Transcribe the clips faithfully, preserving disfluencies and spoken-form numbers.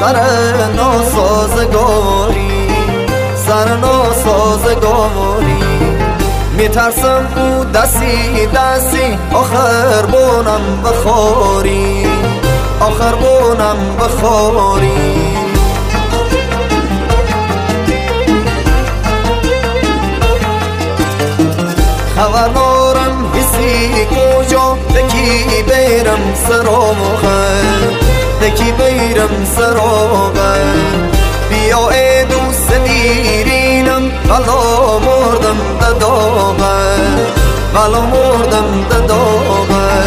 سر ناسازگاری، سر ناسازگاری. میترسم او دستی دستی آخر بونم بخوری، آخر بونم بخوری. خبر نارم حسی کجا دکی بیرم سراغه، دکی بیرم سراغه. بیا ای دوست دیرینم بلا مردم دداغه، بلا مردم دداغه.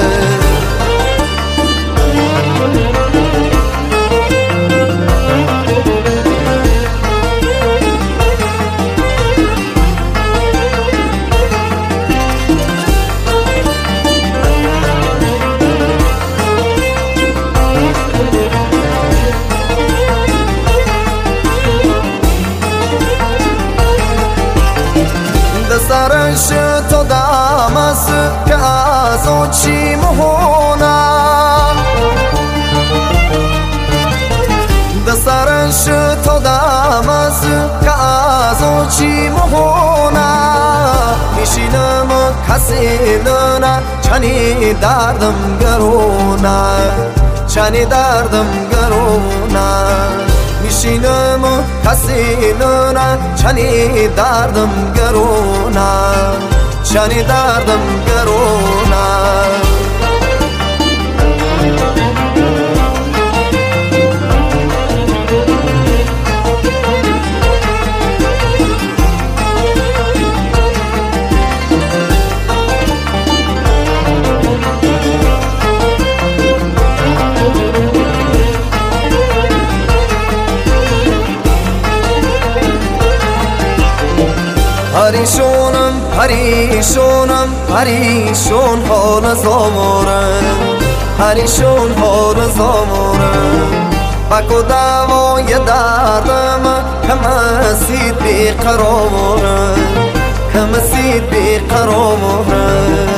سرش تو دم است که از او چی مهونم، به سرش تو دم است که از او چی مهونم. میشینم کسی نه چنی دردم گرونه، چنی دردم گرونه. میشینم کسی نه چنی دردم گرونه، چنی دردم گرونه. پریشونم پریشونم پریشون حال زامارم، پریشون حال زامارم. بک و دوای دردم کمسید بی قرارم، کمسید بی قرارم.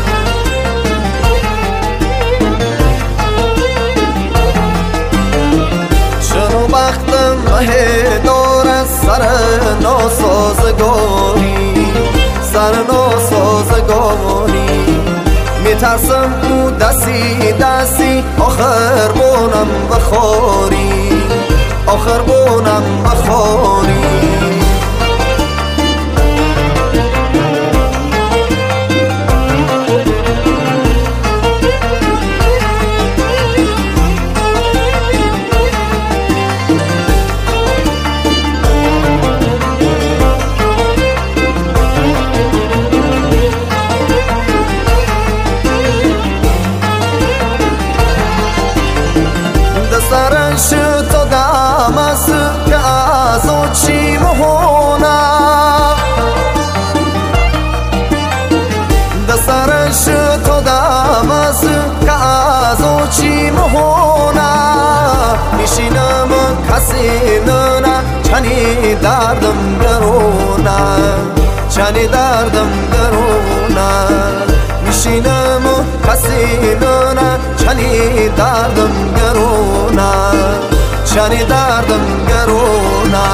چرا بختم مه داره سر ناسازگاری، سر ناسازگاری. میترسم او دستی دستی آخر بونم بخوری، آخر بونم بخوری. سرش تو دم است که از او چی مهونم، به سرش تو دم است که از او چی مهونم. میشینم کسی نه چنی دردم گرونه، چنی دردم گرونه. میشینم کسی نه چنی دردم گرونه، چنی دردم گرونه.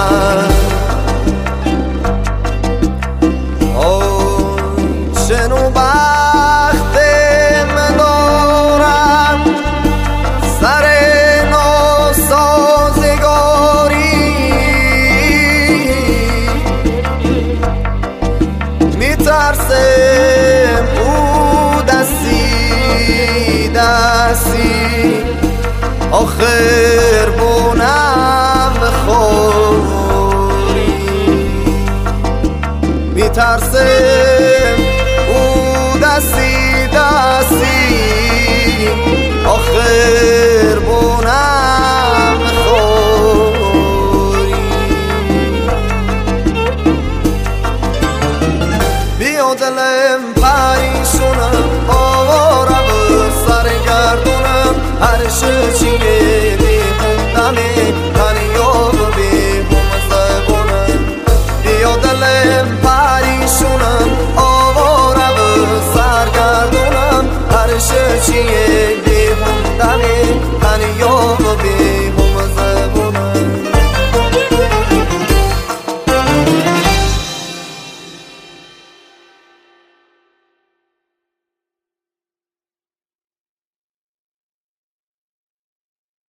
آی چنو بخت من دارم سر ناسازگاری. میترسم او دستی دستی آخر بونم بخوری. میترسم او دستی دستی آخر بونم بخوری. بیا دلم